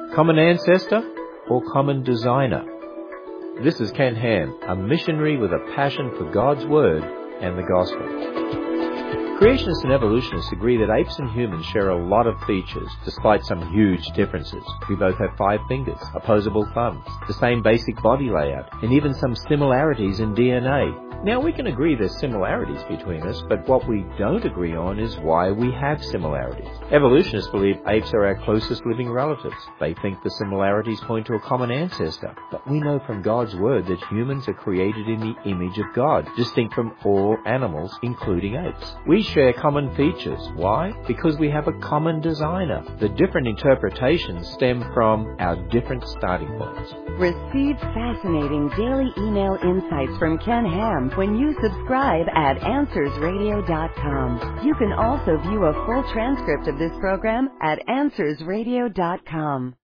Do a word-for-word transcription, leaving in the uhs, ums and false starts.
Common ancestor or common designer? This is Ken Ham, a missionary with a passion for God's Word and the Gospel. Creationists and evolutionists agree that apes and humans share a lot of features, despite some huge differences. We both have five fingers, opposable thumbs, the same basic body layout, and even some similarities in D N A. Now, we can agree there's similarities between us, but what we don't agree on is why we have similarities. Evolutionists believe apes are our closest living relatives. They think the similarities point to a common ancestor. But we know from God's Word that humans are created in the image of God, distinct from all animals, including apes. We share common features. Why? Because we have a common designer. The different interpretations stem from our different starting points. Receive fascinating daily email insights from Ken Ham when you subscribe at answers radio dot com. You can also view a full transcript of this program at answers radio dot com.